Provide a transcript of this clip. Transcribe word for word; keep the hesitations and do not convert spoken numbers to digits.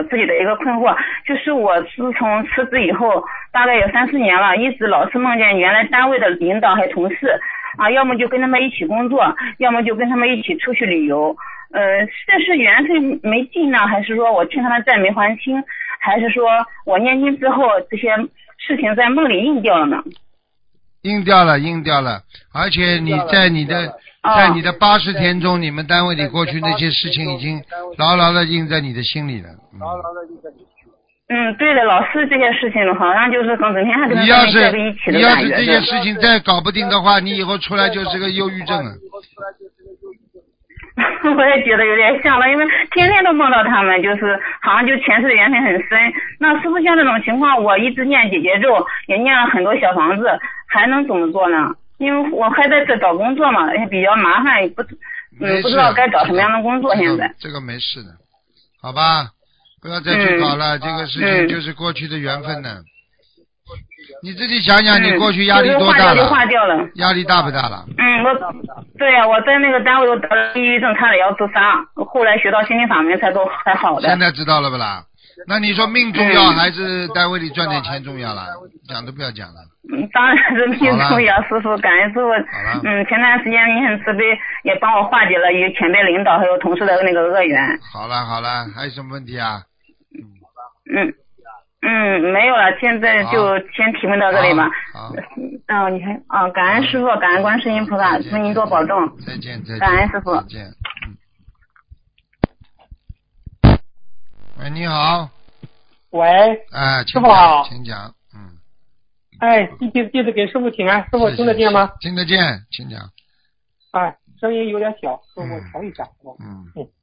我自己的一个困惑，就是我自从辞职以后，大概有三四年了，一直老是梦见原来单位的领导还有同事啊，要么就跟他们一起工作，要么就跟他们一起出去旅游。呃，这是缘分没尽呢，还是说我欠他的债没还清，还是说我念经之后这些事情在梦里应掉了呢？ 应掉了，应掉了，而且你在你的在你的八十天中，你们单位里过去那些事情已经牢牢的印在你的心里了。嗯， 嗯，对的，老是这些事情好像就是跟整天还跟他们在一起的你要是感觉。 这些事情再搞不定的话，你以后出来就是个忧郁症了。 我也觉得有点像了，因为天天都梦到他们，就是好像就前世的缘分很深。那是不是像这种情况，我一直念姐姐咒，也念了很多小房子，还能怎么做呢？因为我还在这找工作嘛，也比较麻烦，不嗯不知道该找什么样的工作。现在这个没事的，好吧，不要再去搞了， 嗯、 这个事情就是过去的缘分呢。你自己想想，你过去压力多大了？ 嗯就是、化掉就化掉了。 压力大不大了？ 嗯，我对呀、啊，我在那个单位都得了抑郁症，差点要自杀，后来学到心灵法门才都才好的。 现在知道了不啦？那你说命重要、嗯、还是单位里赚点钱重要了？讲都不要讲了。 嗯，当然是命重要，师傅，感恩师傅。 好了。 嗯，前段时间你很慈悲，也帮我化解了与前辈领导还有同事的那个恶缘。 好了好了，还有什么问题啊？ 嗯。嗯，没有了，现在就先提问到这里吧。 好。 嗯、哦，你看，啊、哦，感恩师傅，感恩观世音菩萨，祝您多保重。 再见再见。 感恩师傅。 再见。嗯。喂，你好。 喂。 哎， 师傅好。 请讲，嗯。 哎，弟子弟子给师傅请安，师傅听得见吗？ 听得见，请讲。 哎，声音有点小，师傅调一下。 嗯。 嗯。